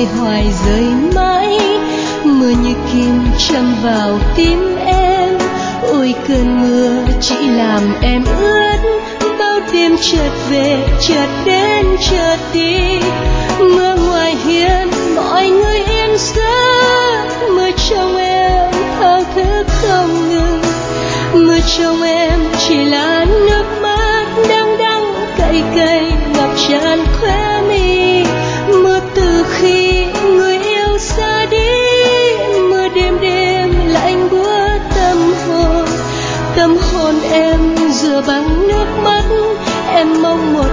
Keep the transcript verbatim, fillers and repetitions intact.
rơi hoài rơi mãi, mưa như kim châm vào tim em. Ôi cơn mưa chỉ làm em ướt, bao đêm chợt về chợt đến chợt đi. Mưa ngoài hiên mọi người yên giấc, mưa trong em thao thức không ngừng. Mưa trong em chỉ là nước mắt đắng đắng cay cay ngập tràn khóe mi. Mưa từ khi người yêu xa đi, mưa đêm đêm lạnh buốt tâm hồn. Tâm hồn em rửa bằng nước mắt, em mong một